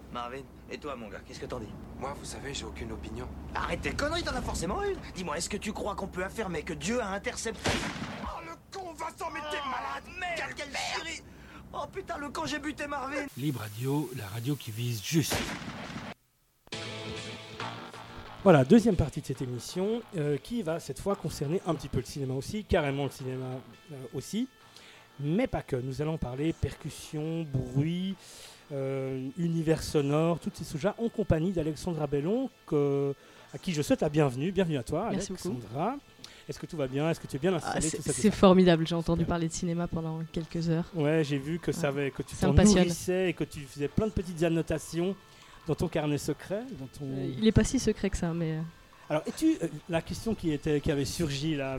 Marvin, et toi, mon gars, qu'est-ce que t'en dis? Moi, vous savez, j'ai aucune opinion. Arrête tes conneries, t'en as forcément une. Dis-moi, est-ce que tu crois qu'on peut affirmer que Dieu a intercepté... Oh, le con va s'en mettre malade! Merde, quelle chérie! Oh putain, le con, j'ai buté Marvin! Libre Radio, la radio qui vise juste. Voilà, deuxième partie de cette émission qui va cette fois concerner un petit peu le cinéma aussi, carrément le cinéma aussi, mais pas que. Nous allons parler percussion, bruit, univers sonore, toutes ces choses-là, en compagnie d'Alexandra Bellon, à qui je souhaite la bienvenue. Bienvenue à toi, Merci Alexandra. Beaucoup. Est-ce que tout va bien? Est-ce que tu es bien installée? C'est formidable, j'ai entendu parler de cinéma pendant quelques heures. Ouais, j'ai vu que, que tu t'en passionne. nourrissais et que tu faisais plein de petites annotations dans ton carnet secret. Il n'est pas si secret que ça, mais... Alors, la question qui avait surgi là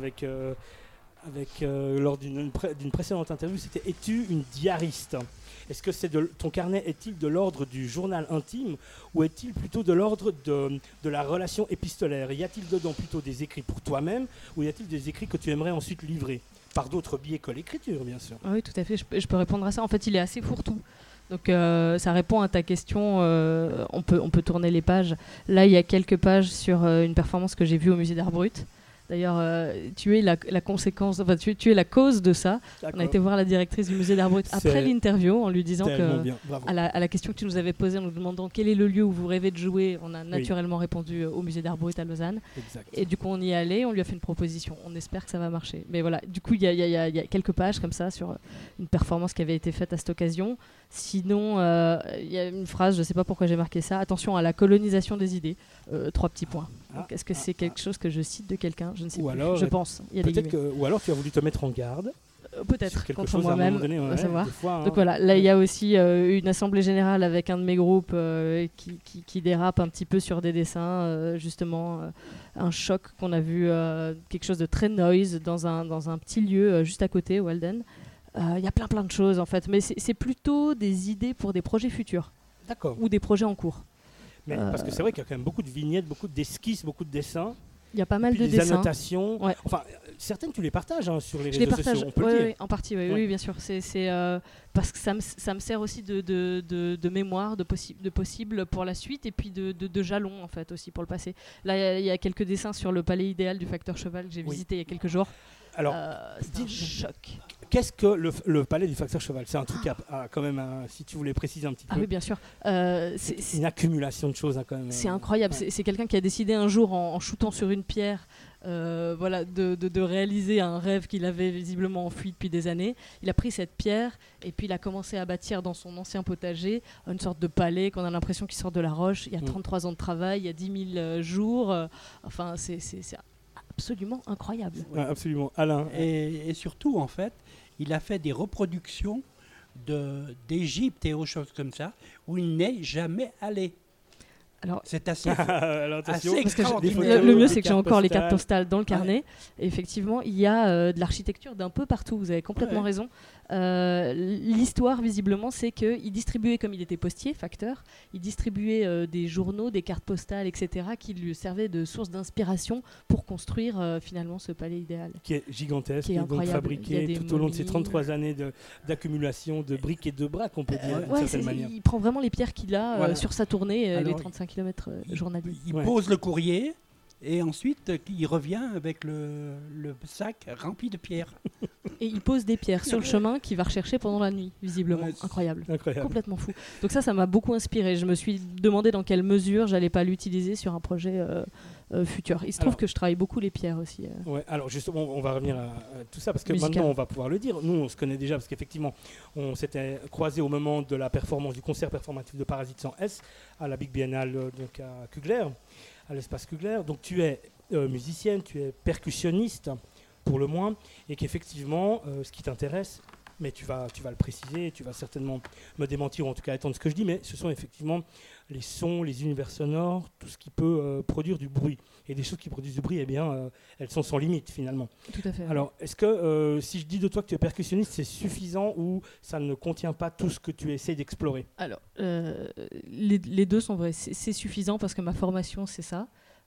lors d'une précédente interview, c'était: es-tu une diariste? Est-ce que ton carnet est-il de l'ordre du journal intime ou est-il plutôt de l'ordre de la relation épistolaire? Y a-t-il dedans plutôt des écrits pour toi-même ou y a-t-il des écrits que tu aimerais ensuite livrer par d'autres biais que l'écriture, bien sûr? Oui, tout à fait, je peux répondre à ça. En fait, il est assez fourre-tout. Donc ça répond à ta question, on peut tourner les pages. Là, il y a quelques pages sur une performance que j'ai vue au musée d'Art Brut. D'ailleurs, tu es la conséquence, enfin, tu es la cause de ça. D'accord. On a été voir la directrice du musée d'Art Brut après l'interview en lui disant que, à la question que tu nous avais posée, en nous demandant quel est le lieu où vous rêvez de jouer, on a naturellement répondu au musée d'Art Brut à Lausanne. Exact. Et du coup, on y est allé, on lui a fait une proposition. On espère que ça va marcher. Mais voilà, du coup, il y a quelques pages comme ça sur une performance qui avait été faite à cette occasion. Sinon, il y a une phrase, je ne sais pas pourquoi j'ai marqué ça. Attention à la colonisation des idées. 3 petits points. Donc, est-ce que c'est quelque chose que je cite de quelqu'un? Je ne sais plus. Alors, je pense. Ou alors tu as voulu te mettre en garde. Peut-être contre moi-même, on va savoir. Fois, donc voilà, là il y a aussi une assemblée générale avec un de mes groupes qui dérape un petit peu sur des dessins, justement un choc qu'on a vu, quelque chose de très noise dans un petit lieu juste à côté, Walden. Il y a plein de choses en fait, mais c'est plutôt des idées pour des projets futurs. D'accord. Ou des projets en cours. Mais parce que c'est vrai qu'il y a quand même beaucoup de vignettes, beaucoup d'esquisses, beaucoup de dessins. Il y a pas mal de des dessins. Annotations. Ouais. Enfin, certaines tu les partages sur les réseaux sociaux. On peut le dire. Oui, en partie, oui, bien sûr. C'est parce que ça me sert aussi de mémoire, de possible pour la suite et puis de jalon en fait aussi pour le passé. Là, il y a quelques dessins sur le palais idéal du Facteur Cheval que j'ai visité il y a quelques jours. Alors, c'est un choc. Qu'est-ce que le palais du Facteur Cheval? C'est un truc quand même, si tu voulais préciser un petit peu. Ah oui, bien sûr. C'est une accumulation de choses quand même. C'est incroyable. Ouais. C'est quelqu'un qui a décidé un jour, en shootant sur une pierre, de réaliser un rêve qu'il avait visiblement enfoui depuis des années. Il a pris cette pierre et puis il a commencé à bâtir dans son ancien potager une sorte de palais qu'on a l'impression qu'il sort de la roche. Il y a 33 ans de travail, il y a 10 000 jours. Enfin, c'est absolument incroyable. Ouais, absolument. Alain. Et surtout, en fait, il a fait des reproductions d'Égypte et autres choses comme ça, où il n'est jamais allé. Alors, c'est assez extraordinaire. Le mieux, c'est que j'ai encore les cartes postales dans le carnet. Et effectivement, il y a de l'architecture d'un peu partout. Vous avez complètement raison. L'histoire, visiblement, c'est qu'il distribuait, comme il était postier, facteur, il distribuait des journaux, des cartes postales, etc., qui lui servaient de source d'inspiration pour construire finalement ce palais idéal. Qui est gigantesque, qui est donc fabriqué tout au long de ces 33 années d'accumulation de briques et de braques, on peut dire, d'une certaine manière. Il prend vraiment les pierres qu'il a sur sa tournée, les 35 km journaliers. Il pose le courrier et ensuite il revient avec le sac rempli de pierres. Et il pose des pierres sur le chemin qu'il va rechercher pendant la nuit, visiblement. Incroyable. Complètement fou. Donc ça m'a beaucoup inspiré. Je me suis demandé dans quelle mesure j'allais pas l'utiliser sur un projet futur. Il se trouve que je travaille beaucoup les pierres aussi. Ouais, alors justement, on va revenir à tout ça parce que maintenant on va pouvoir le dire. Nous, on se connaît déjà parce qu'effectivement, on s'était croisés au moment de la performance du concert performatif de Parasite sans S à la Big Biennale, donc à Kugler, à l'espace Kugler. Donc tu es musicienne, tu es percussionniste pour le moins, et qu'effectivement, ce qui t'intéresse, mais tu vas le préciser, tu vas certainement me démentir ou en tout cas attendre ce que je dis, mais ce sont effectivement les sons, les univers sonores, tout ce qui peut produire du bruit. Et des choses qui produisent du bruit, eh bien, elles sont sans limite finalement. Tout à fait. Alors, est-ce que si je dis de toi que tu es percussionniste, c'est suffisant ou ça ne contient pas tout ce que tu essaies d'explorer? Alors, les deux sont vrais. C'est suffisant parce que ma formation, c'est ça.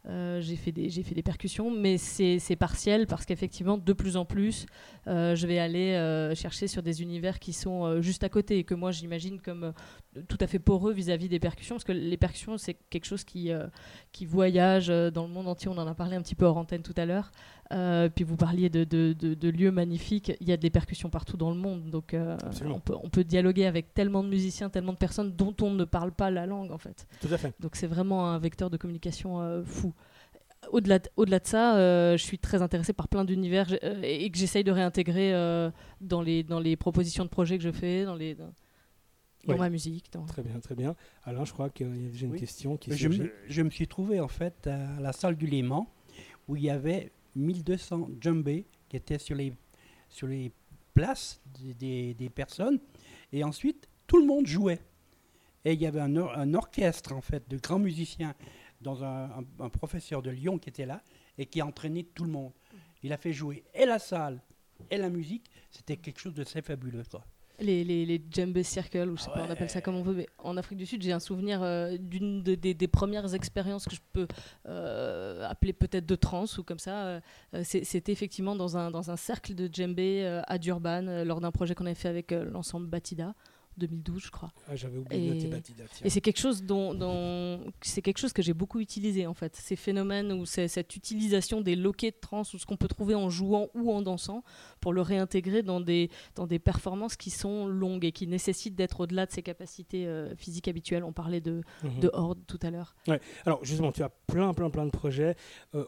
j'ai fait des percussions, mais c'est partiel parce qu'effectivement, de plus en plus, je vais aller chercher sur des univers qui sont juste à côté et que moi j'imagine comme tout à fait poreux vis-à-vis des percussions, parce que les percussions c'est quelque chose qui voyage dans le monde entier. On en a parlé un petit peu hors antenne tout à l'heure. Puis vous parliez de lieux magnifiques. Il y a des percussions partout dans le monde, donc on peut dialoguer avec tellement de musiciens, tellement de personnes dont on ne parle pas la langue en fait. Tout à fait. Donc c'est vraiment un vecteur de communication fou. Au-delà de ça, je suis très intéressée par plein d'univers et que j'essaye de réintégrer dans les propositions de projets que je fais, dans ma musique. Très bien, très bien. Alain, je crois qu'il y a déjà une question qui je me suis trouvé en fait à la salle du Léman où il y avait 1200 djembés qui étaient sur les places des personnes, et ensuite tout le monde jouait. Et il y avait un orchestre en fait de grands musiciens, dans un professeur de Lyon qui était là et qui entraînait tout le monde. Il a fait jouer et la salle et la musique, c'était quelque chose de très fabuleux, quoi. Les djembé circles, ou je sais pas, on appelle ça comme on veut, mais en Afrique du Sud, j'ai un souvenir d'une des premières expériences que je peux appeler peut-être de trance ou comme ça. C'était effectivement dans un cercle de djembé à Durban, lors d'un projet qu'on avait fait avec l'ensemble Batida. 2012, je crois. Ah, j'avais oublié de noter Batida. Et c'est quelque chose c'est quelque chose que j'ai beaucoup utilisé en fait. Ces phénomènes ou cette utilisation des loquets de trance ou ce qu'on peut trouver en jouant ou en dansant pour le réintégrer dans des performances qui sont longues et qui nécessitent d'être au-delà de ses capacités physiques habituelles. On parlait de Horde tout à l'heure. Ouais. Alors justement, tu as plein de projets.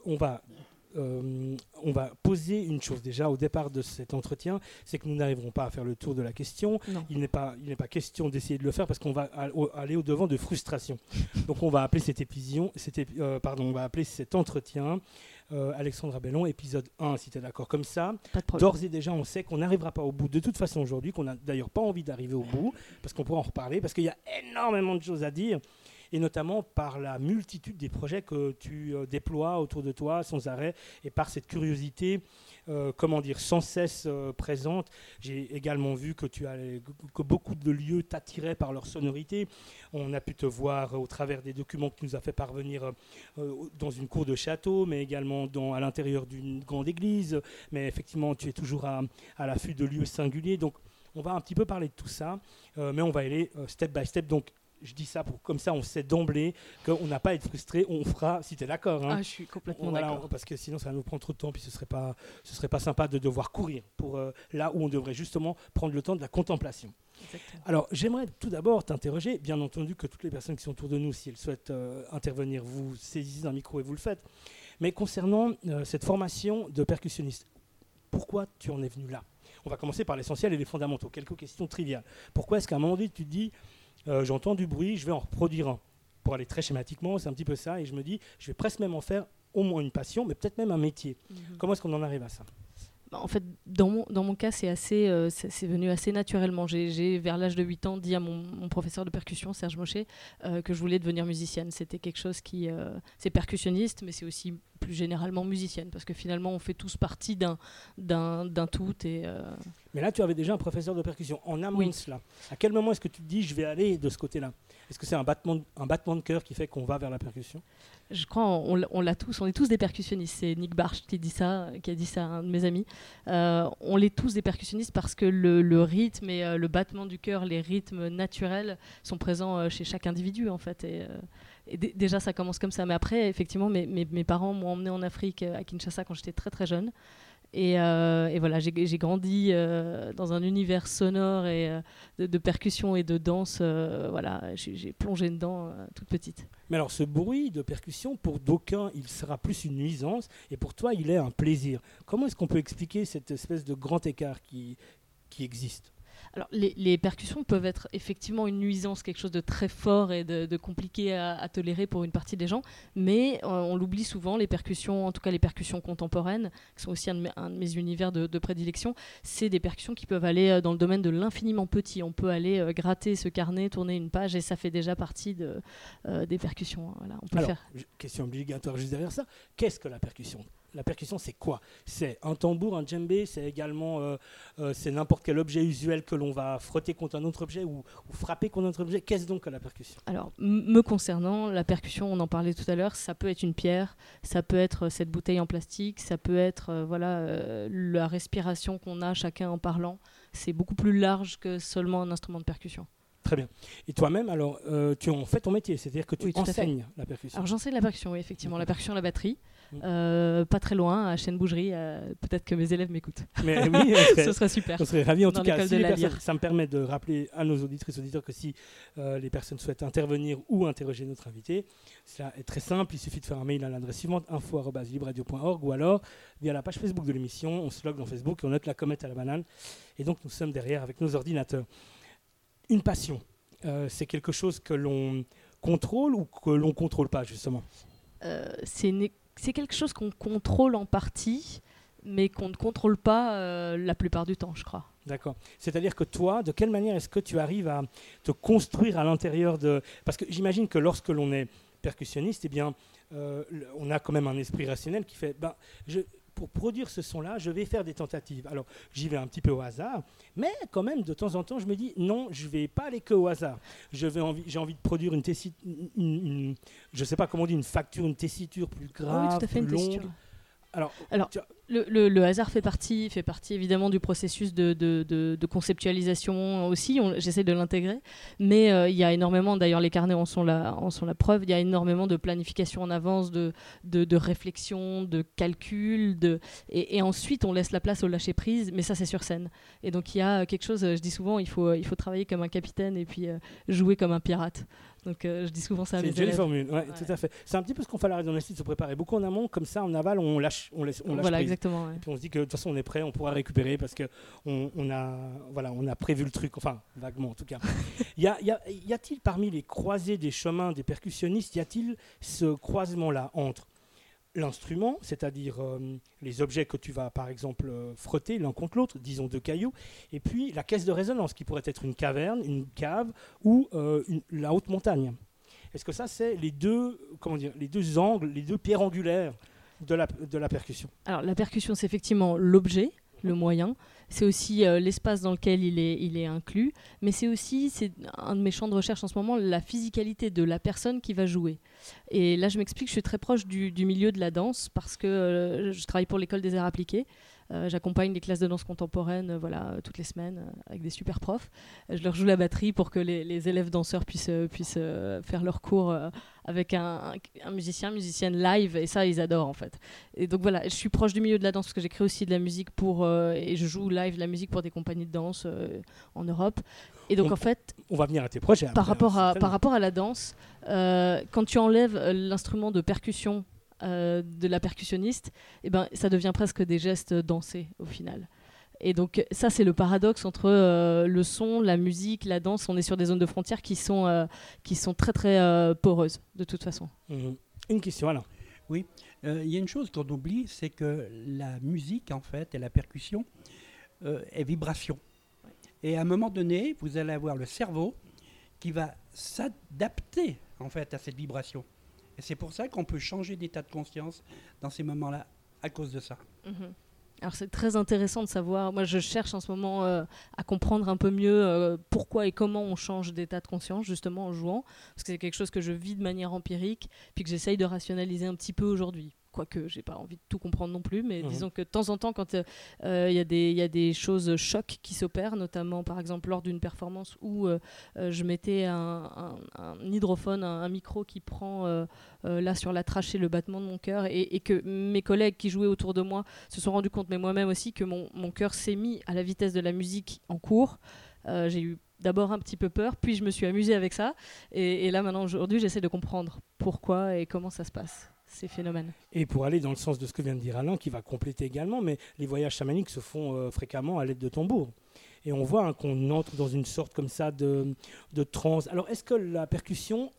On va poser une chose déjà au départ de cet entretien, c'est que nous n'arriverons pas à faire le tour de la question. Non. Il n'est pas question d'essayer de le faire parce qu'on va aller au-devant de frustration. Donc on va appeler on va appeler cet entretien Alexandra Bellon, épisode 1, si tu es d'accord. Comme ça, d'ores et déjà, on sait qu'on n'arrivera pas au bout de toute façon aujourd'hui, qu'on n'a d'ailleurs pas envie d'arriver au bout, parce qu'on pourra en reparler, parce qu'il y a énormément de choses à dire. Et notamment par la multitude des projets que tu déploies autour de toi sans arrêt et par cette curiosité, sans cesse présente. J'ai également vu que que beaucoup de lieux t'attiraient par leur sonorité. On a pu te voir au travers des documents que tu nous as fait parvenir dans une cour de château, mais également à l'intérieur d'une grande église. Mais effectivement, tu es toujours à l'affût de lieux singuliers. Donc, on va un petit peu parler de tout ça, mais on va aller step by step. Donc, je dis ça comme ça, on sait d'emblée qu'on n'a pas à être frustré. On fera, si tu es d'accord. Hein. Ah, je suis complètement d'accord. Parce que sinon, ça va nous prendre trop de temps, puis ce serait pas sympa de devoir courir pour là où on devrait justement prendre le temps de la contemplation. Exactement. Alors, j'aimerais tout d'abord t'interroger. Bien entendu que toutes les personnes qui sont autour de nous, si elles souhaitent intervenir, vous saisissez un micro et vous le faites. Mais concernant cette formation de percussionniste, pourquoi tu en es venu là ? On va commencer par l'essentiel et les fondamentaux. Quelques questions triviales. Pourquoi est-ce qu'à un moment donné, tu te dis j'entends du bruit, je vais en reproduire un. Pour aller très schématiquement, c'est un petit peu ça. Et je me dis, je vais presque même en faire au moins une passion, mais peut-être même un métier. Comment est-ce qu'on en arrive à ça ? En fait, dans mon cas, c'est venu assez naturellement. J'ai, vers l'âge de 8 ans, dit à mon professeur de percussion, Serge Mochet, que je voulais devenir musicienne. C'était quelque chose qui... c'est percussionniste, mais c'est aussi plus généralement musicienne, parce que finalement, on fait tous partie d'un tout. Mais là, tu avais déjà un professeur de percussion. En amont de cela, à quel moment est-ce que tu te dis, je vais aller de ce côté-là ? Est-ce que c'est un battement de cœur qui fait qu'on va vers la percussion ? Je crois on l'a tous, on est tous des percussionnistes. C'est Nick Barch qui a dit ça à un de mes amis. On est tous des percussionnistes parce que le rythme et le battement du cœur, les rythmes naturels sont présents chez chaque individu en fait. Et déjà ça commence comme ça. Mais après, effectivement, mes parents m'ont emmené en Afrique, à Kinshasa, quand j'étais très très jeune. Et voilà, j'ai grandi dans un univers sonore et de percussion et de danse. Voilà, j'ai plongé dedans toute petite. Mais alors, ce bruit de percussion, pour d'aucuns, il sera plus une nuisance, et pour toi, il est un plaisir. Comment est-ce qu'on peut expliquer cette espèce de grand écart qui existe ? Alors, les percussions peuvent être effectivement une nuisance, quelque chose de très fort et de compliqué à tolérer pour une partie des gens, mais on l'oublie souvent, les percussions, en tout cas les percussions contemporaines, qui sont aussi un de mes univers de prédilection, c'est des percussions qui peuvent aller dans le domaine de l'infiniment petit. On peut aller gratter ce carnet, tourner une page, et ça fait déjà partie des percussions. Voilà, on peut question obligatoire juste derrière ça, qu'est-ce que la percussion ? la percussion, c'est quoi? C'est un tambour, un djembé, c'est également c'est n'importe quel objet usuel que l'on va frotter contre un autre objet ou frapper contre un autre objet. Qu'est-ce donc que la percussion? Alors, me concernant, la percussion, on en parlait tout à l'heure, ça peut être une pierre, ça peut être cette bouteille en plastique, ça peut être la respiration qu'on a chacun en parlant. C'est beaucoup plus large que seulement un instrument de percussion. Très bien. Et toi-même, alors, tu en fais ton métier, c'est-à-dire que tu enseignes la percussion. Alors, j'enseigne la percussion, oui, effectivement. La percussion, la batterie. Pas très loin, à Chêne-Bougerie. Peut-être que mes élèves m'écoutent. Mais oui, ce serait super. On serait ravis. En Dans tout cas, l'école ça me permet de rappeler à nos auditrices et auditeurs que si les personnes souhaitent intervenir ou interroger notre invité, cela est très simple. Il suffit de faire un mail à l'adresse suivante, info@libradio.org, ou alors via la page Facebook de l'émission. On se logue dans Facebook et on note la comète à la banane. Et donc, nous sommes derrière avec nos ordinateurs. Une passion, c'est quelque chose que l'on contrôle ou que l'on ne contrôle pas, justement? C'est quelque chose qu'on contrôle en partie, mais qu'on ne contrôle pas la plupart du temps, je crois. D'accord. C'est-à-dire que toi, de quelle manière est-ce que tu arrives à te construire à l'intérieur de... Parce que j'imagine que lorsque l'on est percussionniste, eh bien, on a quand même un esprit rationnel qui fait... pour produire ce son-là, je vais faire des tentatives. Alors, j'y vais un petit peu au hasard, mais quand même, de temps en temps, je me dis, non, je ne vais pas aller que au hasard. J'ai envie de produire une tessiture, je ne sais pas comment on dit, une facture, une tessiture plus grave, oui, tout à fait, plus longue. Tessiture. Alors le hasard fait partie évidemment du processus de conceptualisation aussi. J'essaie de l'intégrer, mais il y a énormément, d'ailleurs les carnets en sont la preuve, il y a énormément de planification en avance, de réflexion, de calcul, et ensuite on laisse la place au lâcher prise, mais ça c'est sur scène. Et donc il y a quelque chose, je dis souvent, il faut travailler comme un capitaine et puis jouer comme un pirate. Donc je dis souvent ça à mes élèves. C'est une jolie formule, ouais. Tout à fait. C'est un petit peu ce qu'on fait à la radio, on essaie de se préparer beaucoup en amont, comme ça en aval on lâche voilà, prise. Exactement. Ouais. Et puis on se dit que de toute façon on est prêt, on pourra récupérer parce qu'on a prévu le truc, enfin vaguement en tout cas. y a-t-il parmi les croisés des chemins des percussionnistes, y a-t-il ce croisement-là entre l'instrument, c'est-à-dire les objets que tu vas par exemple frotter l'un contre l'autre, disons 2 cailloux, et puis la caisse de résonance qui pourrait être une caverne, une cave ou la haute montagne. Est-ce que ça c'est les deux angles, les deux pierres angulaires de la percussion? Alors la percussion c'est effectivement l'objet, le moyen, c'est aussi l'espace dans lequel il est inclus, mais c'est aussi, c'est un de mes champs de recherche en ce moment, la physicalité de la personne qui va jouer. Et là je m'explique, je suis très proche du milieu de la danse parce que je travaille pour l'école des arts appliqués. J'accompagne les classes de danse contemporaine toutes les semaines avec des super profs. Je leur joue la batterie pour que les élèves danseurs puissent faire leur cours avec un musicienne live, et ça ils adorent en fait. Et donc voilà, je suis proche du milieu de la danse parce que j'écris aussi de la musique et je joue live la musique pour des compagnies de danse en Europe. Et donc en fait, on va venir à tes projets. Par rapport à la danse, quand tu enlèves l'instrument de percussion de la percussionniste, eh ben, ça devient presque des gestes dansés au final. Et donc ça c'est le paradoxe entre le son, la musique, la danse. On est sur des zones de frontières qui sont très très poreuses de toute façon. Une question alors. Oui, il y a une chose qu'on oublie, c'est que la musique en fait et la percussion est vibration. Ouais. Et à un moment donné, vous allez avoir le cerveau qui va s'adapter en fait à cette vibration. Et c'est pour ça qu'on peut changer d'état de conscience dans ces moments-là, à cause de ça. Alors c'est très intéressant de savoir, moi je cherche en ce moment à comprendre un peu mieux pourquoi et comment on change d'état de conscience, justement en jouant, parce que c'est quelque chose que je vis de manière empirique, puis que j'essaye de rationaliser un petit peu aujourd'hui. Quoique j'ai pas envie de tout comprendre non plus, mais disons que de temps en temps, quand il y a des choses chocs qui s'opèrent, notamment par exemple lors d'une performance où je mettais un hydrophone, un micro qui prend là sur la trachée le battement de mon cœur, et que mes collègues qui jouaient autour de moi se sont rendus compte, mais moi-même aussi, que mon cœur s'est mis à la vitesse de la musique en cours. J'ai eu d'abord un petit peu peur, puis je me suis amusée avec ça, et là maintenant aujourd'hui j'essaie de comprendre pourquoi et comment ça se passe, ces phénomènes. Et pour aller dans le sens de ce que vient de dire Alain, qui va compléter également, mais les voyages chamaniques se font fréquemment à l'aide de tambours. Et on voit qu'on entre dans une sorte comme ça de transe. Alors est-ce que la percussion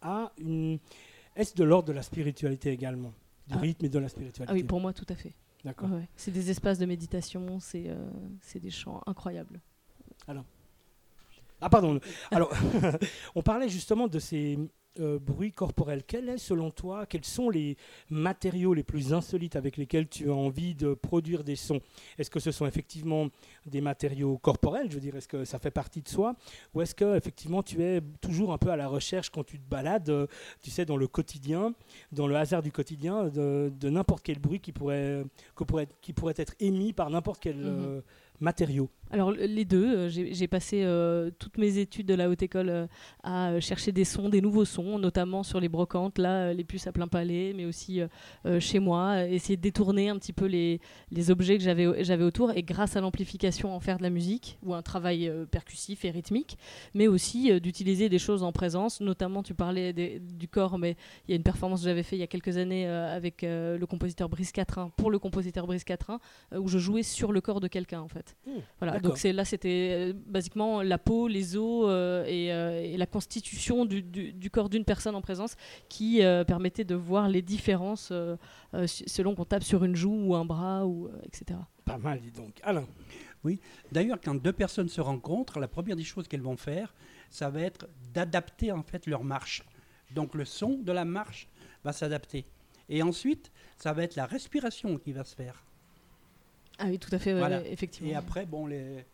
est-ce de l'ordre de la spiritualité également, du rythme et de la spiritualité? Ah oui, pour moi tout à fait. D'accord. Ouais. C'est des espaces de méditation, c'est des chants incroyables. Alors, pardon. Alors, on parlait justement de ces bruit corporel. Quel est, selon toi, quels sont les matériaux les plus insolites avec lesquels tu as envie de produire des sons? Est-ce que ce sont effectivement des matériaux corporels, je veux dire, est-ce que ça fait partie de soi, ou est-ce que effectivement tu es toujours un peu à la recherche quand tu te balades, tu sais, dans le quotidien, dans le hasard du quotidien, de n'importe quel bruit qui pourrait être émis par n'importe quel matériau? Alors les deux, j'ai passé toutes mes études de la haute école à chercher des sons, des nouveaux sons, notamment sur les brocantes, là, les puces à plein palais, mais aussi chez moi, essayer de détourner un petit peu les objets que j'avais autour, et grâce à l'amplification en faire de la musique, ou un travail percussif et rythmique, mais aussi d'utiliser des choses en présence, notamment tu parlais du corps, mais il y a une performance que j'avais fait il y a quelques années avec le compositeur Brice Quatrain, pour le compositeur Brice Quatrain, où je jouais sur le corps de quelqu'un en fait. Voilà. Donc c'était basiquement la peau, les os et la constitution du corps d'une personne en présence qui permettait de voir les différences selon qu'on tape sur une joue ou un bras, etc. Pas mal, dis donc. Alain? Oui, d'ailleurs, quand deux personnes se rencontrent, la première des choses qu'elles vont faire, ça va être d'adapter en fait leur marche. Donc le son de la marche va s'adapter. Et ensuite, ça va être la respiration qui va se faire. Ah oui, tout à fait, Voilà. effectivement. Et après, bon,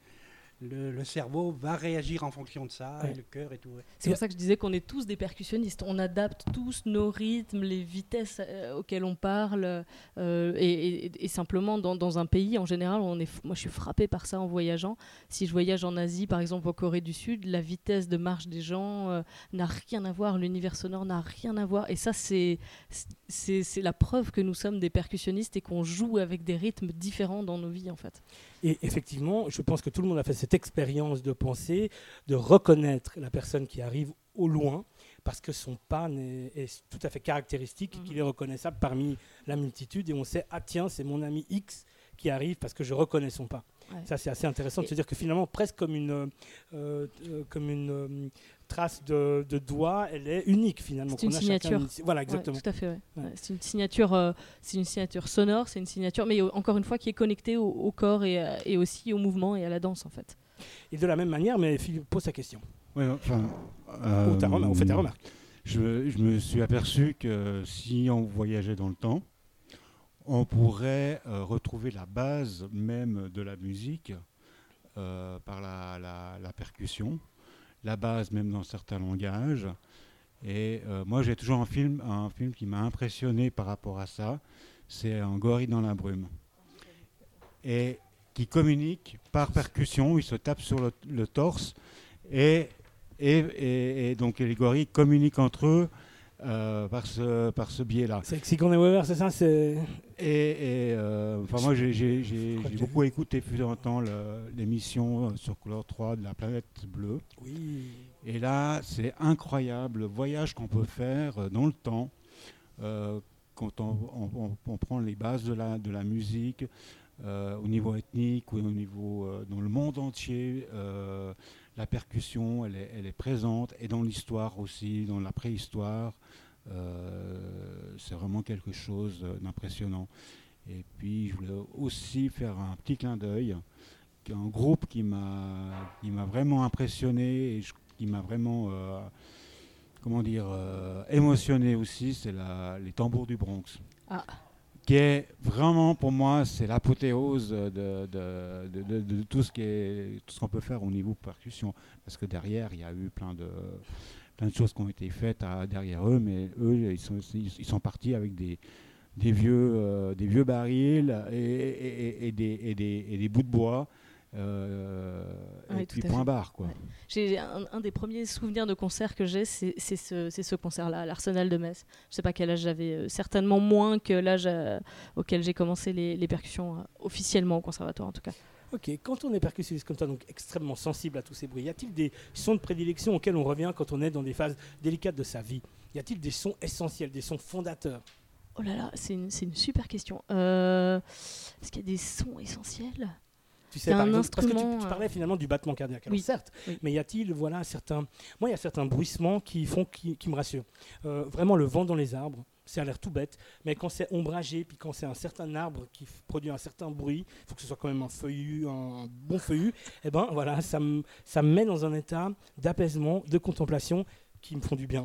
le cerveau va réagir en fonction de ça, et le cœur et tout. Ouais. C'est pour ça que je disais qu'on est tous des percussionnistes. On adapte tous nos rythmes, les vitesses auxquelles on parle. Et simplement, dans un pays, en général, moi je suis frappée par ça en voyageant. Si je voyage en Asie, par exemple en Corée du Sud, la vitesse de marche des gens n'a rien à voir. L'univers sonore n'a rien à voir. Et ça, c'est la preuve que nous sommes des percussionnistes et qu'on joue avec des rythmes différents dans nos vies, en fait. Et effectivement, je pense que tout le monde a fait cette expérience de penser, de reconnaître la personne qui arrive au loin, parce que son pas est tout à fait caractéristique, qu'il est reconnaissable parmi la multitude, et on sait, ah tiens, c'est mon ami X qui arrive parce que je reconnais son pas. Ouais. Ça, c'est assez intéressant de se dire que finalement, presque comme une trace de doigt, elle est unique finalement. C'est une signature. Voilà, exactement. Ouais, tout à fait. Ouais. Ouais. C'est une signature sonore, c'est une signature, mais encore une fois qui est connectée au corps et aussi au mouvement et à la danse en fait. Et de la même manière, mais Philippe pose sa question. Oui, enfin. On fait ta remarque. Je me suis aperçu que si on voyageait dans le temps, on pourrait retrouver la base même de la musique par la percussion, la base même dans certains langages. Et moi, j'ai toujours un film qui m'a impressionné par rapport à ça, c'est un gorille dans la brume. Et qui communique par percussion, il se tape sur le torse, et donc les gorilles communiquent entre eux par ce biais-là. C'est Sigourney Weaver, c'est ça? Moi, j'ai beaucoup écouté fut un temps l'émission sur Couleur 3 de la planète bleue. Oui. Et là, c'est incroyable le voyage qu'on peut faire dans le temps quand on prend les bases de la musique au niveau ethnique ou au niveau dans le monde entier. La percussion, elle est présente, et dans l'histoire aussi, dans la préhistoire, c'est vraiment quelque chose d'impressionnant. Et puis, je voulais aussi faire un petit clin d'œil, un groupe qui m'a vraiment impressionné et qui m'a vraiment, émotionné aussi, c'est les Tambours du Bronx. Ah. Qui est vraiment, pour moi, c'est l'apothéose de tout ce qu'on peut faire au niveau percussion. Parce que derrière, il y a eu plein de choses qui ont été faites derrière eux, mais eux, ils sont partis avec des vieux barils et des bouts de bois. Et puis point barre, quoi. Ouais. J'ai un des premiers souvenirs de concert que j'ai, c'est ce concert-là, à l'Arsenal de Metz. Je sais pas quel âge j'avais, certainement moins que l'âge auquel j'ai commencé les percussions officiellement au conservatoire en tout cas. Ok, quand on est percussionniste comme toi, donc extrêmement sensible à tous ces bruits, y a-t-il des sons de prédilection auxquels on revient quand on est dans des phases délicates de sa vie? Y a-t-il des sons essentiels, des sons fondateurs? Oh là là, c'est une super question. Est-ce qu'il y a des sons essentiels? Tu sais, par exemple, parce que tu parlais finalement du battement cardiaque. Alors, certes, mais y a-t-il certains... Moi, il y a certains bruissements qui me rassurent. Vraiment, le vent dans les arbres, ça a l'air tout bête, mais quand c'est ombragé, puis quand c'est un certain arbre qui produit un certain bruit, il faut que ce soit quand même un bon feuillu, et ben voilà, ça me met dans un état d'apaisement, de contemplation qui me font du bien.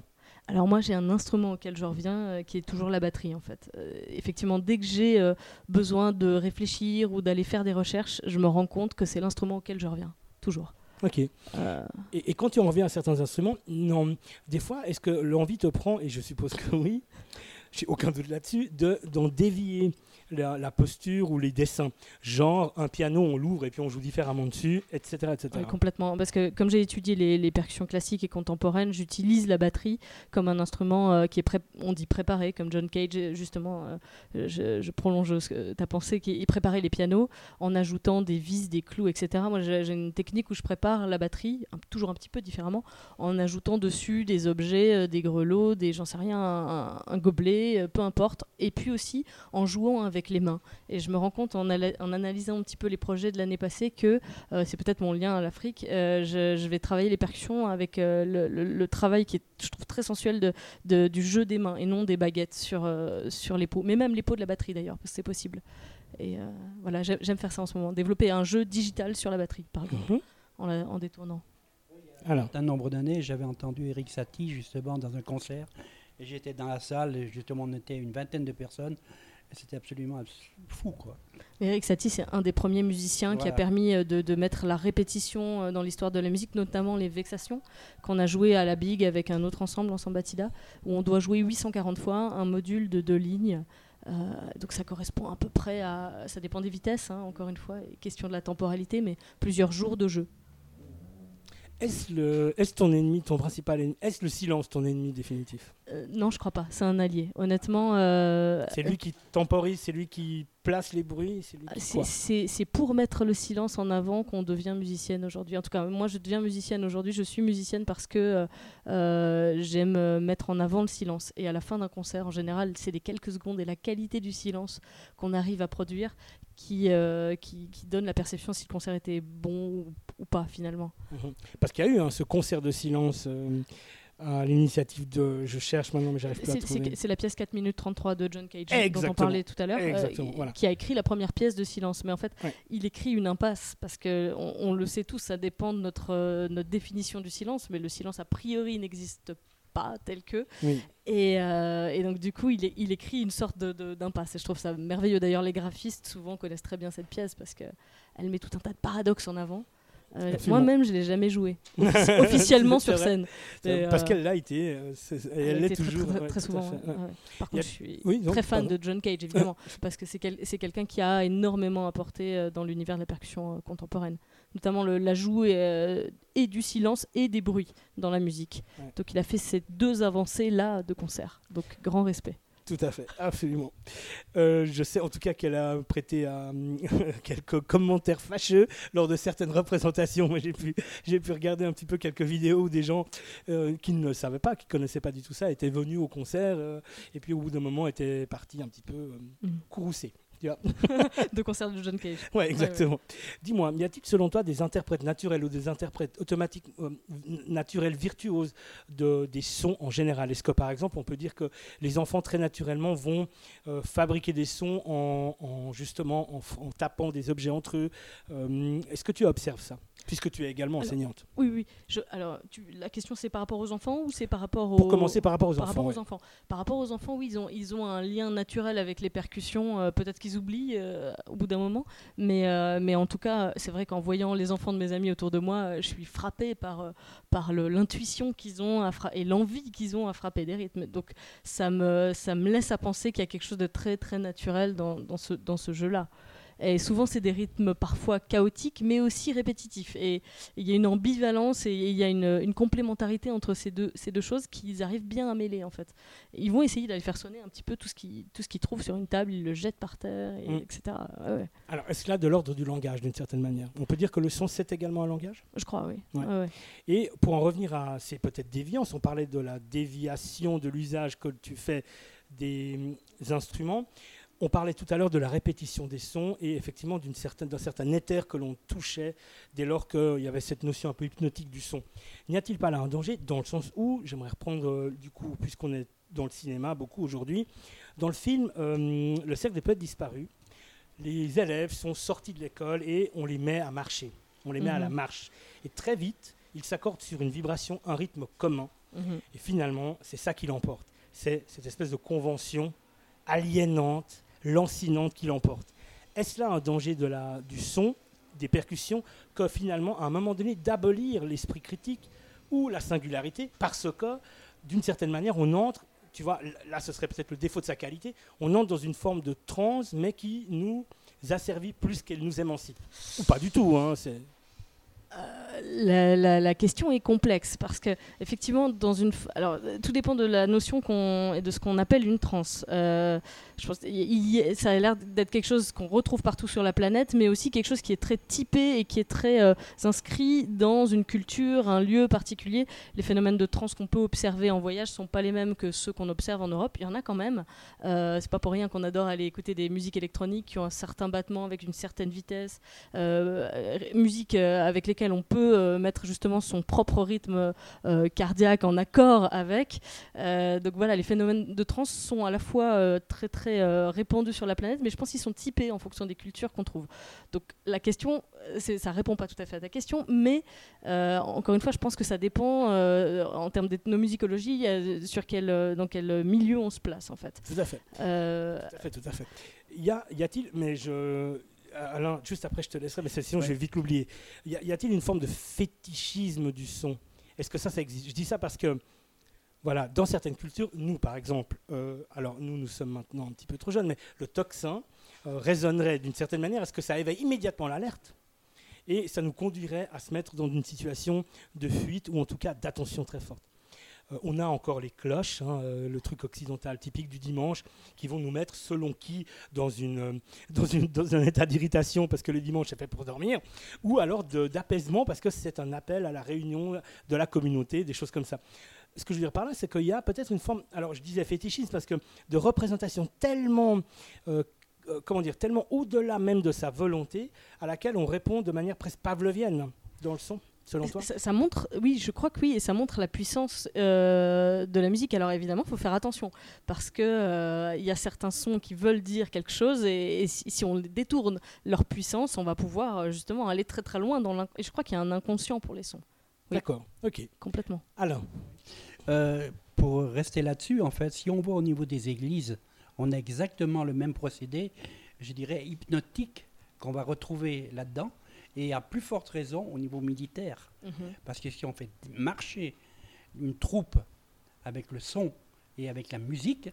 Alors moi j'ai un instrument auquel je reviens qui est toujours la batterie en fait. Effectivement dès que j'ai besoin de réfléchir ou d'aller faire des recherches, je me rends compte que c'est l'instrument auquel je reviens, toujours. Ok. Et quand tu en reviens à certains instruments, non, des fois est-ce que l'envie te prend, et je suppose que oui, j'ai aucun doute là-dessus, d'en dévier la posture ou les dessins. Genre, un piano, on l'ouvre et puis on joue différemment dessus, etc. etc. Oui, complètement. Parce que comme j'ai étudié les percussions classiques et contemporaines, j'utilise la batterie comme un instrument qui est, on dit préparé, comme John Cage, justement, je prolonge ta pensée, qui préparait les pianos en ajoutant des vis, des clous, etc. Moi, j'ai une technique où je prépare la batterie, toujours un petit peu différemment, en ajoutant dessus des objets, des grelots, j'en sais rien, un gobelet, peu importe. Et puis aussi en jouant avec les mains. Et je me rends compte en analysant un petit peu les projets de l'année passée que c'est peut-être mon lien à l'Afrique. Je vais travailler les percussions avec le travail qui est, je trouve, très sensuel du jeu des mains et non des baguettes sur les peaux. Mais même les peaux de la batterie d'ailleurs, parce que c'est possible. Et voilà, j'aime faire ça en ce moment. Développer un jeu digital sur la batterie, par exemple, en détournant. Alors, un nombre d'années, j'avais entendu Eric Satie justement dans un concert. Et j'étais dans la salle, et justement on était une vingtaine de personnes. Et c'était absolument fou, quoi. Eric Satie, c'est un des premiers musiciens qui a permis de mettre la répétition dans l'histoire de la musique, notamment les Vexations, qu'on a joué à la Big avec un autre ensemble Batida, où on doit jouer 840 fois un module de 2 lignes. Donc ça correspond à peu près à... Ça dépend des vitesses, hein, encore une fois, question de la temporalité, mais plusieurs jours de jeu. Est-ce ton ennemi, ton principal ennemi? Est-ce le silence ton ennemi définitif? Non, je crois pas. C'est un allié. Honnêtement. C'est lui qui temporise, c'est lui qui place les bruits. C'est pour mettre le silence en avant qu'on devient musicienne aujourd'hui. En tout cas, moi, je deviens musicienne aujourd'hui. Je suis musicienne parce que j'aime mettre en avant le silence. Et à la fin d'un concert, en général, c'est les quelques secondes et la qualité du silence qu'on arrive à produire qui donne la perception si le concert était bon ou pas, finalement. Parce qu'il y a eu ce concert de silence à l'initiative de... Je cherche maintenant, mais j'arrive plus à trouver. C'est la pièce 4 minutes 33 de John Cage, Exactement. dont on parlait tout à l'heure, voilà. qui a écrit la première pièce de silence. Mais en fait, il écrit une impasse, parce qu'on le sait tous, ça dépend de notre définition du silence, mais le silence, a priori, n'existe pas tel que. Oui. Et donc, du coup, il écrit une sorte d'impasse. Et je trouve ça merveilleux. D'ailleurs, les graphistes, souvent, connaissent très bien cette pièce, parce qu'elle met tout un tas de paradoxes en avant. Moi-même, je ne l'ai jamais joué officiellement sur scène. Parce qu'elle l'a été, elle l'est toujours. Très souvent. Par contre, je suis très fan de John Cage, évidemment, parce que c'est quelqu'un qui a énormément apporté dans l'univers de la percussion contemporaine, notamment l'ajout et du silence et des bruits dans la musique. Donc il a fait ces 2 avancées-là de concert. Donc grand respect. Tout à fait, absolument. Je sais en tout cas qu'elle a prêté quelques commentaires fâcheux lors de certaines représentations. Moi, j'ai pu regarder un petit peu quelques vidéos où des gens qui ne savaient pas, qui ne connaissaient pas du tout ça, étaient venus au concert et puis au bout d'un moment étaient partis un petit peu courroucés. De concert de John Cage. Ouais, exactement. Ouais. Dis-moi, y a-t-il selon toi des interprètes naturels ou des interprètes automatiques naturels virtuoses des sons en général? Est-ce que par exemple on peut dire que les enfants très naturellement vont fabriquer des sons en tapant des objets entre eux? Est-ce que tu observes ça? Puisque tu es également enseignante. Oui. La question, c'est par rapport aux enfants ou c'est par rapport aux... Pour commencer, par rapport aux enfants. Par rapport aux enfants, oui, ils ont un lien naturel avec les percussions. Peut-être qu'ils oublient au bout d'un moment. Mais en tout cas, c'est vrai qu'en voyant les enfants de mes amis autour de moi, je suis frappée par l'intuition qu'ils ont et l'envie qu'ils ont à frapper des rythmes. Donc ça me laisse à penser qu'il y a quelque chose de très, très naturel dans ce jeu-là. Et souvent, c'est des rythmes parfois chaotiques, mais aussi répétitifs. Et il y a une ambivalence et il y a une complémentarité entre ces deux choses qu'ils arrivent bien à mêler, en fait. Ils vont essayer d'aller faire sonner un petit peu tout ce qu'ils trouvent sur une table, ils le jettent par terre, etc. Ouais. Alors, est-ce là de l'ordre du langage, d'une certaine manière? On peut dire que le son, c'est également un langage? Je crois, oui. Ouais. Et pour en revenir à ces peut-être déviances, on parlait de la déviation de l'usage que tu fais des instruments. On parlait tout à l'heure de la répétition des sons et effectivement d'un certain éther que l'on touchait dès lors qu'il y avait cette notion un peu hypnotique du son. N'y a-t-il pas là un danger dans le sens où, j'aimerais reprendre du coup, puisqu'on est dans le cinéma beaucoup aujourd'hui, dans le film Le Cercle des Poètes Disparus, les élèves sont sortis de l'école et on les met à marcher, on les met à la marche. Et très vite, ils s'accordent sur une vibration, un rythme commun. Et finalement, c'est ça qui l'emporte. C'est cette espèce de convention aliénante, lancinante qui l'emporte. Est-ce là un danger du son, des percussions, que finalement, à un moment donné, d'abolir l'esprit critique ou la singularité, parce que, d'une certaine manière, on entre, tu vois, là ce serait peut-être le défaut de sa qualité, on entre dans une forme de transe, mais qui nous asservit plus qu'elle nous émancipe. Ou pas du tout, hein, c'est... La question est complexe parce que effectivement alors tout dépend de la notion et de ce qu'on appelle une transe. Je pense ça a l'air d'être quelque chose qu'on retrouve partout sur la planète, mais aussi quelque chose qui est très typé et qui est très inscrit dans une culture, un lieu particulier. Les phénomènes de transe qu'on peut observer en voyage sont pas les mêmes que ceux qu'on observe en Europe. Il y en a quand même. C'est pas pour rien qu'on adore aller écouter des musiques électroniques qui ont un certain battement avec une certaine vitesse, musique avec lesquelles on peut mettre justement son propre rythme cardiaque en accord avec. Donc voilà, les phénomènes de transe sont à la fois très très répandus sur la planète, mais je pense qu'ils sont typés en fonction des cultures qu'on trouve. Donc la question, ça répond pas tout à fait à ta question, mais encore une fois, je pense que ça dépend en termes d'ethnomusicologie dans quel milieu on se place en fait. Tout à fait. Tout à fait. Y a-t-il, mais Alain, juste après je te laisserai, mais sinon je vais vite l'oublier. Y a-t-il une forme de fétichisme du son ? Est-ce que ça existe ? Je dis ça parce que, voilà, dans certaines cultures, nous par exemple, alors nous sommes maintenant un petit peu trop jeunes, mais le tocsin résonnerait d'une certaine manière. Est-ce que ça éveille immédiatement l'alerte ? Et ça nous conduirait à se mettre dans une situation de fuite ou en tout cas d'attention très forte. On a encore les cloches, le truc occidental typique du dimanche, qui vont nous mettre, selon qui, dans un état d'irritation parce que le dimanche est fait pour dormir, ou alors d'apaisement parce que c'est un appel à la réunion de la communauté, des choses comme ça. Ce que je veux dire par là, c'est qu'il y a peut-être une forme, alors je disais fétichisme parce que de représentation tellement tellement au-delà même de sa volonté, à laquelle on répond de manière presque pavlovienne dans le son. Selon toi ? Ça montre, oui, je crois que oui, et ça montre la puissance de la musique. Alors évidemment, il faut faire attention, parce qu'il y a certains sons qui veulent dire quelque chose, et si on détourne leur puissance, on va pouvoir justement aller très très loin dans et je crois qu'il y a un inconscient pour les sons. Oui. D'accord, ok. Complètement. Alain ? Pour rester là-dessus, en fait, si on voit au niveau des églises, on a exactement le même procédé, je dirais hypnotique, qu'on va retrouver là-dedans. Et à plus forte raison au niveau militaire. Parce que si on fait marcher une troupe avec le son et avec la musique,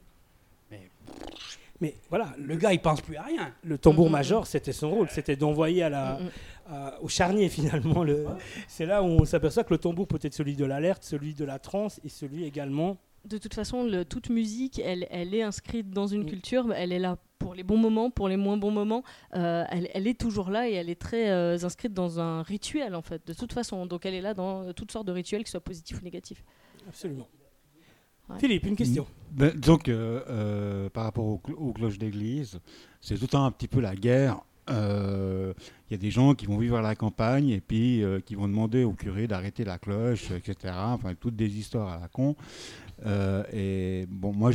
mais voilà, le gars il pense plus à rien. Le tambour-major, c'était son rôle, c'était d'envoyer au charnier finalement. C'est là où on s'aperçoit que le tambour peut être celui de l'alerte, celui de la transe et celui également... De toute façon, toute musique, elle est inscrite dans une culture, elle est là pour les bons moments, pour les moins bons moments, elle est toujours là et elle est très inscrite dans un rituel en fait, de toute façon. Donc elle est là dans toutes sortes de rituels, qu'ils soient positifs ou négatifs. Absolument. Ouais. Philippe, une question. Donc, par rapport aux cloches d'église, c'est tout le temps un petit peu la guerre. Y a des gens qui vont vivre à la campagne et puis qui vont demander au curé d'arrêter la cloche, etc. Enfin, toutes des histoires à la con. Et bon, moi,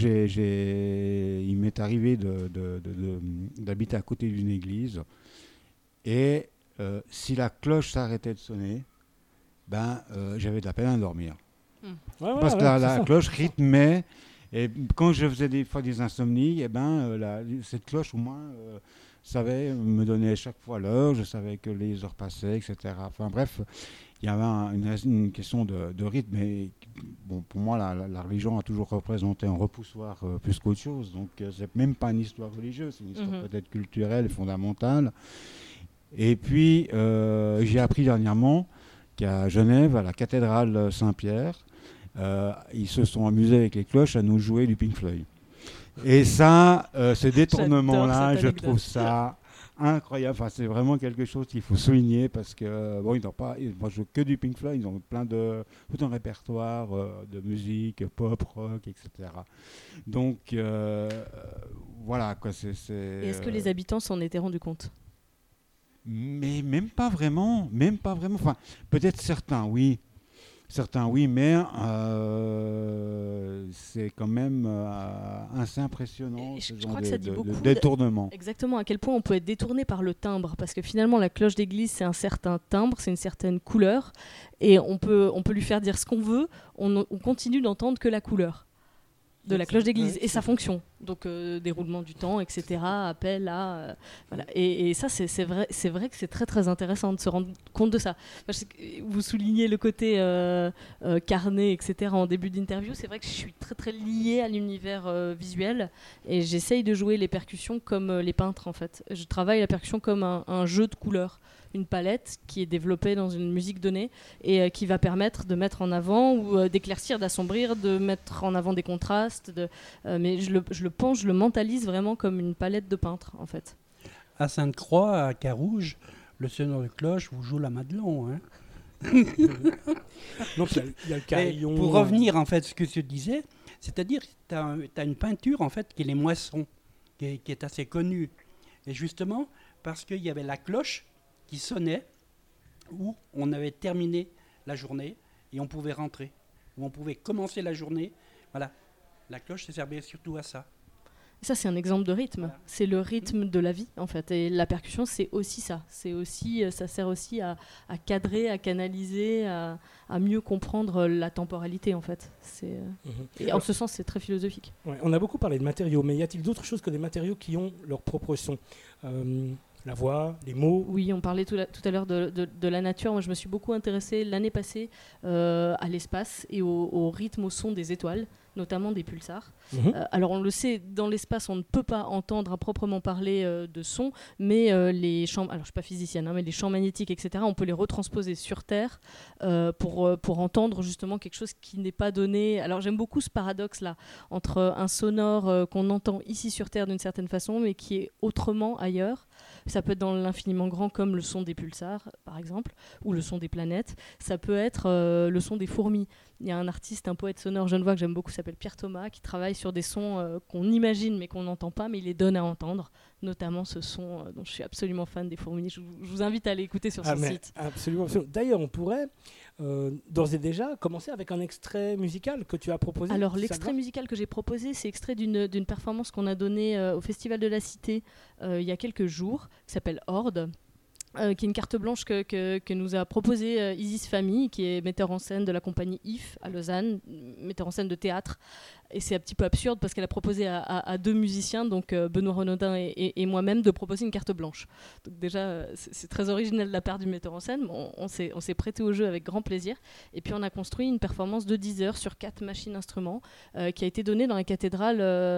il m'est arrivé d'habiter à côté d'une église. Et si la cloche s'arrêtait de sonner, j'avais de la peine à dormir. Parce que la cloche rythmait. Et quand je faisais des fois des insomnies, cette cloche, au moins, savait me donner chaque fois l'heure. Je savais que les heures passaient, etc. Enfin bref, il y avait une question de rythme. Et bon, pour moi, la religion a toujours représenté un repoussoir plus qu'autre chose. Donc, c'est même pas une histoire religieuse, c'est une histoire peut-être culturelle et fondamentale. Et puis, j'ai appris dernièrement qu'à Genève, à la cathédrale Saint-Pierre, ils se sont amusés avec les cloches à nous jouer du Pink Floyd. Et ça, ce détournement-là, je trouve ça incroyable. Enfin, c'est vraiment quelque chose qu'il faut souligner parce que ils n'ont pas, moi, je joue que du Pink Floyd. Ils ont tout un répertoire de musique, pop, rock, etc. Donc voilà quoi. Et est-ce que les habitants s'en étaient rendus compte ? Mais même pas vraiment. Enfin, peut-être certains, oui. Certains oui, mais c'est quand même assez impressionnant ce genre de détournement. Exactement, à quel point on peut être détourné par le timbre, parce que finalement la cloche d'église c'est un certain timbre, c'est une certaine couleur, et on peut lui faire dire ce qu'on veut, on continue d'entendre que la couleur de la cloche d'église et sa fonction, donc déroulement du temps, etc., appel à voilà. Et ça c'est vrai que c'est très très intéressant de se rendre compte de ça. Moi, vous soulignez le côté carnet, etc. en début d'interview. C'est vrai que je suis très très liée à l'univers visuel et j'essaye de jouer les percussions comme les peintres en fait. Je travaille la percussion comme un jeu de couleurs, une palette qui est développée dans une musique donnée et qui va permettre de mettre en avant ou d'éclaircir, d'assombrir, de mettre en avant des contrastes. Mais je le mentalise vraiment comme une palette de peintre, en fait. À Sainte-Croix, à Carouge, le sonneur de cloche vous joue la Madelon. Hein. Donc il y a le carillon. Pour revenir en fait à ce que je disais, c'est-à-dire que tu as une peinture en fait qui est les Moissons, qui est assez connue. Et justement, parce qu'il y avait la cloche qui sonnait, où on avait terminé la journée et on pouvait rentrer, où on pouvait commencer la journée. Voilà, la cloche servait surtout à ça. Ça, c'est un exemple de rythme. Voilà. C'est le rythme de la vie, en fait. Et la percussion, c'est aussi ça. Ça sert aussi à cadrer, à canaliser, à mieux comprendre la temporalité, en fait. Et en ce sens, c'est très philosophique. Ouais, on a beaucoup parlé de matériaux, mais y a-t-il d'autres choses que des matériaux qui ont leur propre son ? La voix, les mots. Oui, on parlait tout à l'heure de la nature. Moi, je me suis beaucoup intéressée l'année passée à l'espace et au rythme, au son des étoiles, notamment des pulsars. Alors, on le sait, dans l'espace, on ne peut pas entendre à proprement parler de son, mais les champs... Alors, je ne suis pas physicienne, hein, mais les champs magnétiques, etc., on peut les retransposer sur Terre pour entendre justement quelque chose qui n'est pas donné. Alors, j'aime beaucoup ce paradoxe-là entre un sonore qu'on entend ici sur Terre d'une certaine façon, mais qui est autrement ailleurs. Ça peut être dans l'infiniment grand comme le son des pulsars, par exemple, ou le son des planètes. Ça peut être le son des fourmis. Il y a un artiste, un poète sonore genevois que j'aime beaucoup, qui s'appelle Pierre Thomas, qui travaille sur des sons qu'on imagine mais qu'on n'entend pas, mais il les donne à entendre. Notamment ce son dont je suis absolument fan des fourmis. Je vous invite à aller écouter sur son site. Absolument. D'ailleurs, on pourrait d'ores et déjà commencer avec un extrait musical que tu as proposé. Alors, l'extrait musical que j'ai proposé, c'est extrait d'une performance qu'on a donnée au Festival de la Cité il y a quelques jours, qui s'appelle Horde. Qui est une carte blanche que nous a proposée Isis Famille, qui est metteur en scène de la compagnie IF à Lausanne, metteur en scène de théâtre. Et c'est un petit peu absurde parce qu'elle a proposé à deux musiciens, donc Benoît Renaudin et moi-même, de proposer une carte blanche. Donc déjà, c'est très original de la part du metteur en scène. On s'est prêté au jeu avec grand plaisir. Et puis on a construit une performance de 10 heures sur 4 machines instruments qui a été donnée dans la cathédrale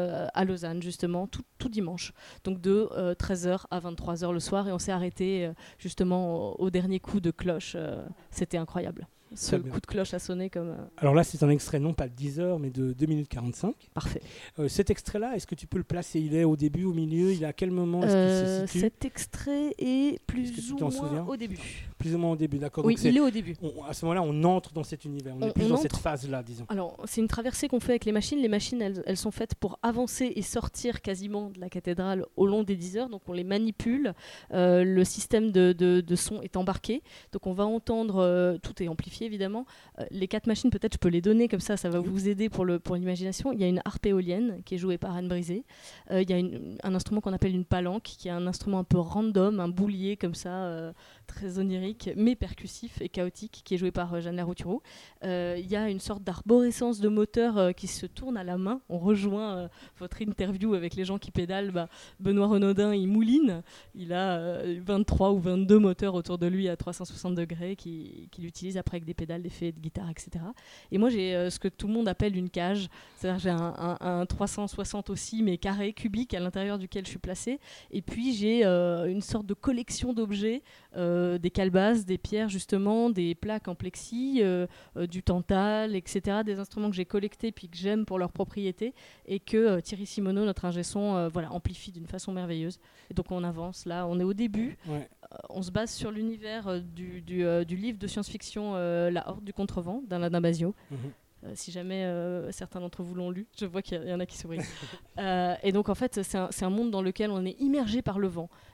à Lausanne, justement, tout dimanche. Donc de 13h à 23h le soir. Et on s'est arrêté justement au dernier coup de cloche. C'était incroyable. Ce coup de cloche a sonné comme... Alors là, c'est un extrait non pas de 10 heures, mais de 2 minutes 45. Parfait. Cet extrait-là, est-ce que tu peux le placer ? Il est au début, au milieu ? Il est à quel moment est-ce qu'il se situe ? Cet extrait est plus ou moins au début. Plus ou moins au début, d'accord. Oui, il est au début. À ce moment-là, on entre dans cet univers. On est plus dans cette phase-là, disons. Alors, c'est une traversée qu'on fait avec les machines. Les machines, elles sont faites pour avancer et sortir quasiment de la cathédrale au long des 10 heures. Donc, on les manipule. Le système de son est embarqué. Donc, on va entendre... tout est amplifié, évidemment. Les 4 machines, peut-être, je peux les donner. Comme ça va vous aider pour l'imagination. Il y a une harpe éolienne qui est jouée par Anne Brisé. Il y a un instrument qu'on appelle une palanque, qui est un instrument un peu random, un boulier comme ça, très onirique, mais percussif et chaotique, qui est joué par Jeanne Laroutureau. Il y a une sorte d'arborescence de moteur qui se tourne à la main. On rejoint votre interview avec les gens qui pédalent. Benoît Renaudin, il mouline. Il a 23 ou 22 moteurs autour de lui à 360 degrés qu'il utilise après avec des pédales, des effets de guitare, etc. Et moi, j'ai ce que tout le monde appelle une cage. C'est-à-dire j'ai un 360 aussi, mais carré, cubique, à l'intérieur duquel je suis placée. Et puis, j'ai une sorte de collection d'objets, des calebasses, des pierres, justement, des plaques en plexi, du tantal, etc. Des instruments que j'ai collectés puis que j'aime pour leur propriété et que Thierry Simoneau, notre ingé son, amplifie d'une façon merveilleuse. Et donc, on avance. Là, on est au début. Ouais. On se base sur l'univers du livre de science-fiction La Horde du Contrevent d'Alain Damasio. Si jamais certains d'entre vous l'ont lu, je vois qu'il y en a qui sourient. Et donc en fait, c'est un monde dans lequel on est immergé par le vent.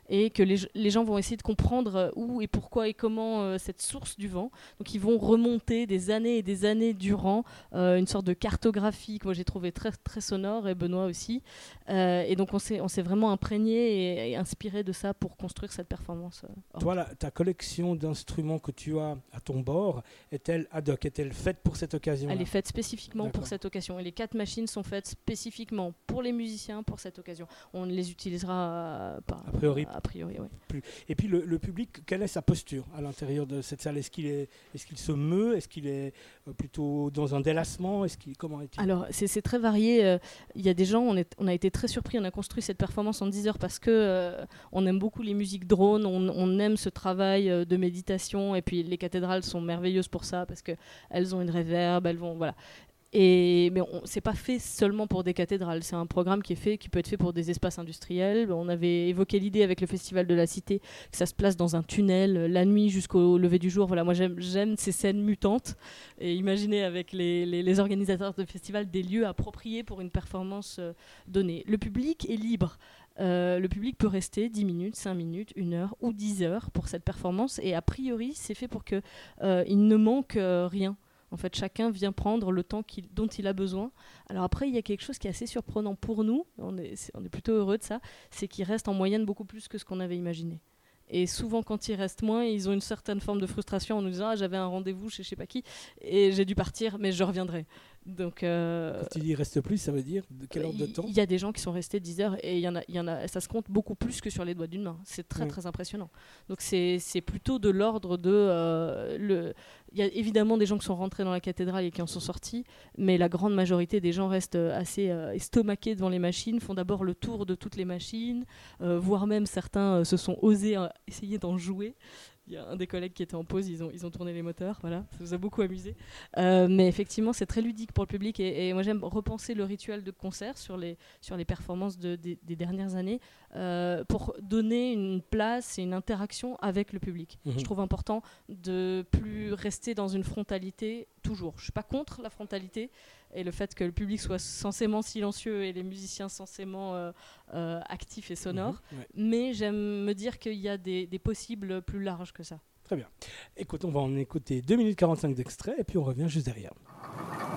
et que les gens vont essayer de comprendre où et pourquoi et comment cette source du vent. Donc ils vont remonter des années et des années durant une sorte de cartographie que moi j'ai trouvé très, très sonore, et Benoît aussi. Et donc on s'est vraiment imprégné et inspiré de ça pour construire cette performance. Toi, ta collection d'instruments que tu as à ton bord, est-elle ad hoc? Est-elle faite pour cette occasion? Elle est faite spécifiquement pour cette occasion. Et les 4 machines sont faites spécifiquement pour les musiciens pour cette occasion. On ne les utilisera pas. A priori, oui. Et puis le public, quelle est sa posture à l'intérieur de cette salle? Est-ce qu'il se meut? Est-ce qu'il est plutôt dans un délassement? Comment est-il? Alors, c'est très varié. Il y a des gens, on a été très surpris. On a construit cette performance en 10 heures parce que on aime beaucoup les musiques drones. On aime ce travail de méditation. Et puis, les cathédrales sont merveilleuses pour ça parce qu'elles ont une réverb, voilà. Mais c'est pas fait seulement pour des cathédrales, c'est un programme qui peut être fait pour des espaces industriels. On avait évoqué l'idée avec le Festival de la Cité que ça se place dans un tunnel la nuit jusqu'au lever du jour. Voilà, moi j'aime ces scènes mutantes, et imaginez avec les organisateurs de festival des lieux appropriés pour une performance donnée. Le public est libre. Le public peut rester 10 minutes, 5 minutes, 1 heure ou 10 heures pour cette performance, et a priori c'est fait pour qu'il ne manque rien. En fait, chacun vient prendre le temps dont il a besoin. Alors après, il y a quelque chose qui est assez surprenant pour nous, on est plutôt heureux de ça, c'est qu'il reste en moyenne beaucoup plus que ce qu'on avait imaginé. Et souvent, quand il reste moins, ils ont une certaine forme de frustration en nous disant « Ah, j'avais un rendez-vous chez je sais pas qui, et j'ai dû partir, mais je reviendrai ». Donc, quand tu dis « reste plus », ça veut dire de quel ordre de temps? Il y a des gens qui sont restés 10 heures, et ça se compte beaucoup plus que sur les doigts d'une main. C'est très, très impressionnant. Donc c'est plutôt de l'ordre de... Il y a évidemment des gens qui sont rentrés dans la cathédrale et qui en sont sortis, mais la grande majorité des gens restent assez estomaqués devant les machines, font d'abord le tour de toutes les machines, voire même certains se sont osés essayer d'en jouer. Il y a un des collègues qui était en pause, ils ont tourné les moteurs, voilà, ça nous a beaucoup amusé. Mais effectivement, c'est très ludique pour le public, et moi j'aime repenser le rituel de concert sur les performances des dernières années pour donner une place et une interaction avec le public. Je trouve important de plus rester dans une frontalité toujours. Je ne suis pas contre la frontalité et le fait que le public soit censément silencieux et les musiciens censément actifs et sonores, mais j'aime me dire qu'il y a des possibles plus larges que ça. Très bien. Écoute, on va en écouter 2 minutes 45 d'extrait et puis on revient juste derrière.